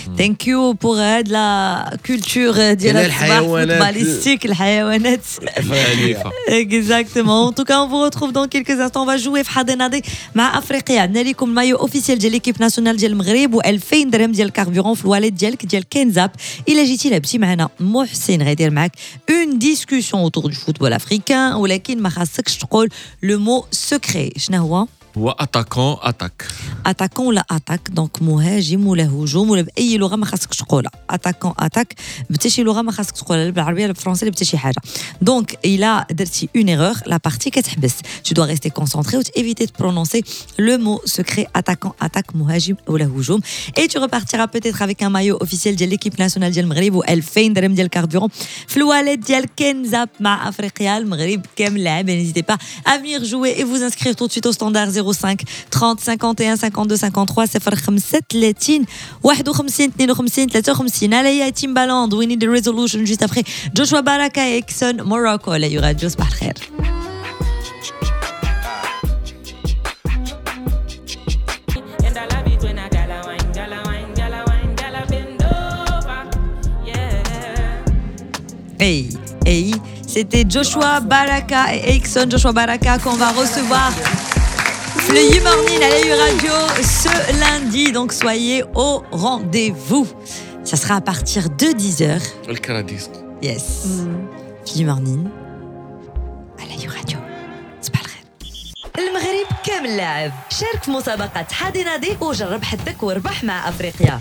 ثانك يو بور هاد لا كولتور ديال الفوتباليستيك الحيوانات اكزاكتومون. ان توكا اون فو ريتروف دون كيلكوز انستون. On va jouer في حاضنادي مع افريقيا. عندنا لكم المايو اوفيسيال ديال ليكيب ناسيونال ديال المغرب و2000 درهم ديال الكاربورون في الواليت ديالك ديال كنزاب. الا جيتي لابسي معنا محسن غيدير معاك اون ديسكوسيون اوتور دو فوتبول افريكان ولكن ما خاصكش تقول لو مو سكري. شنو هو واتاكون اتاك اتاكون ولا اتاك دونك مهاجم ولا هجوم ولا باي لغه ما خاصكش تقولها. اتاكون اتاك بتا شي لغه ما خاصك تقولها لا بالعربيه لا بالفرنسيه لا بتا شي حاجه. دونك الا درتي اون ايرور لا بارتي كتحبس. tu dois rester concentré ou éviter de prononcer le mot secret attaquant attaque مهاجم ولا هجوم. et tu repartiras peut-être avec un maillot officiel ديال l'équipe nationale ديال المغرب و 2000 درهم ديال الكاربورون في الواليت ديال كنزاب مع افريقيا. المغرب كامل لاعب. n'hésitez pas à venir jouer et vous inscrire tout de suite au standard 05 30 51 52 53 35 51 52 53. Allez, à Timbaland, we need the resolution juste après Joshua Baraka et Exxon Morocco. Là, il y aura Joss Bahrer. Hey, c'était Joshua Baraka et Exxon Joshua Baraka qu'on va recevoir le You-Morning à l'AU Radio ce lundi, donc soyez au rendez-vous. Ça sera à partir de 10h. Yes. You-Morning à l'AU Radio. C'est pas le rêve. المغرب كامل لاعب. شارك في مسابقة حادي نادي وجرب حظك واربح مع أفريقيا.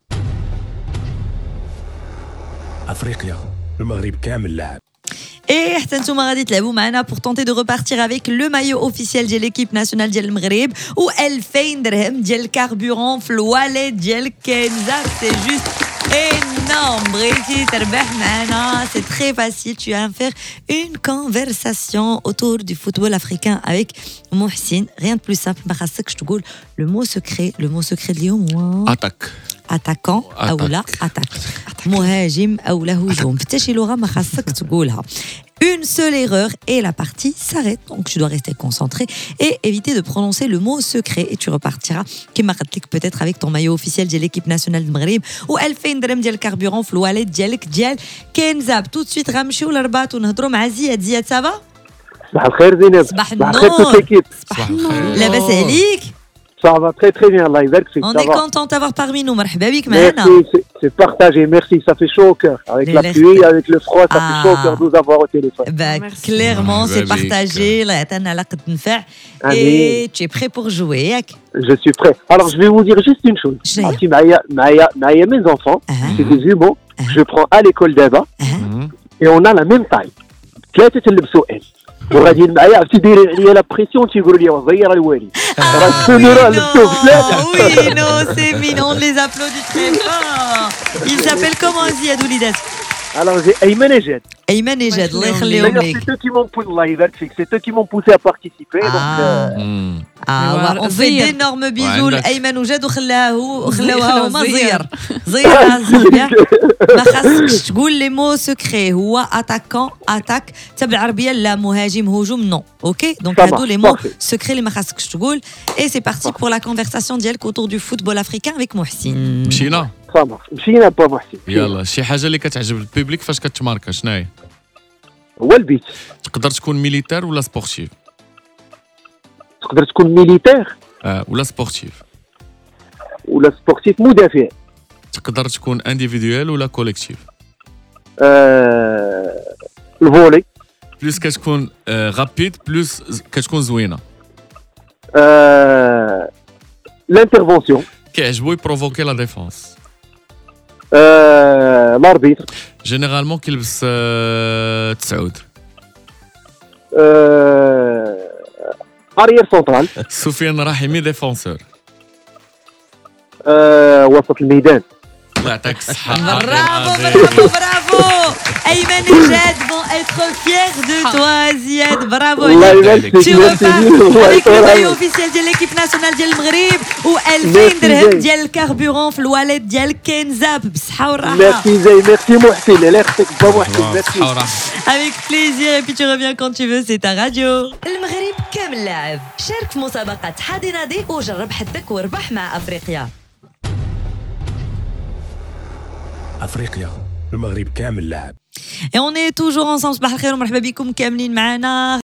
أفريقيا المغرب كامل لاعب. Et حتى نتوما غادي تلعبوا معنا pour tenter de repartir avec le maillot officiel de l'équipe nationale ديال المغرب و 2000 درهم ديال الكاربورون في الواليت ديال كنزا. C'est juste énorme. بغيتي تربح معنا c'est très facile. Tu vas faire une conversation autour du football africain avec Mohsin. Rien de plus simple. ما خاصكش تقول le mot secret اليوم هو attaquant أو لا attaque مهاجم أو لا هجوم. حتى شي لغة ما خاصك تقولها. Une seule erreur et la partie s'arrête. Donc tu dois rester concentré et éviter de prononcer le mot secret et tu repartiras كما قلت لك peut-être avec ton maillot officiel de l'équipe nationale du Maghreb و 2000 درهم ديال الكاربورون في الواليت ديالك ديال كنزاب. tout de suite غنمشيو للرباط ونهضروا مع زياد. سافا؟ صباح الخير زينب. صباح النور. صباح النور. لاباس عليك؟ Ça va très très bien, Allah يبارك فيك. On est content de t'avoir parmi nous. مرحبا بك معنا. Merci, c'est partagé. Merci, ça fait chaud au cœur. Avec la pluie, avec le froid, ça fait chaud au cœur de nous avoir au téléphone. Bah, clairement, c'est partagé. Allah يعطينا على قد نفع. Et tu es prêt pour jouer? Je suis prêt. Alors, je vais vous dire juste une chose. معايا mes enfants, c'est des jumeaux. Je prends à l'école d'Eva et on a la même taille. ثلاثة تلبسوا ال. وغادي معايا عرفتي دايرين عليا لا بريسيون تيقولوا لي غير الوالي راه السونيرا لبسوه بثلاثه. Oui, non, c'est mignon, on les applaudit très fort. Il s'appelle comment Ziad Oulidat? Alors j'ai Ayman et Jed. Ayman et Jed, الله يخليهم لك. C'est eux qui m'ont poussé, Allah يبارك فيك, c'est eux qui m'ont poussé à participer. on fait d'énormes bisous لأيمن وجد وخلاوها هما زير ما خاصكش تقول لي مو سكري. هو اتاكون اتاك تبع العربيه لا مهاجم هجوم نو. اوكي دونك هادو لي مو سكري اللي ما خاصكش تقول. et c'est parti pour la conversation ديالك autour du football africain avec محسن. مشينا با محسن. يلا شي حاجه اللي كتعجب البوبليك فاش كتماركا شنو هي؟ هو البيت. تقدر تكون ميليتير ولا سبورتيف؟ تقدر تكون ميليتير ولا سبورتيف؟ ولا سبورتيف مدافع. تقدر تكون انديفيدويل ولا كوليكتيف؟ الفولي. بلوس كتكون رابيد بلوس كتكون زوينه. لانترفونسيون. كيعجبو يبروفوكي لا ديفونس. لاربيتر. جينيرالمون كيلبس تسعود. اريير سونترال. سفيان رحيمي ديفونسور. وسط الميدان. الله يعطيك الصحة. برافو أيمن وجاد vont être fiers de toi Ziad. Bravo. Tu repars avec le maillot officiel de l'équipe nationale ديال المغرب و 2000 درهم ديال الكاربورون في الواليت ديال كنزاب بالصحة والراحة. ميرسي زي ميرسي محسن. الله يخليك با محسن. ميرسي. Avec plaisir et puis tu reviens quand tu veux, c'est ta radio. المغرب كامل لاعب. شارك في مسابقة حادي نادي وجرب حظك واربح مع أفريقيا. افريقيا المغرب كامل لاعب. Et on est toujours ensemble. صباح الخير ومرحبا بكم كاملين معنا.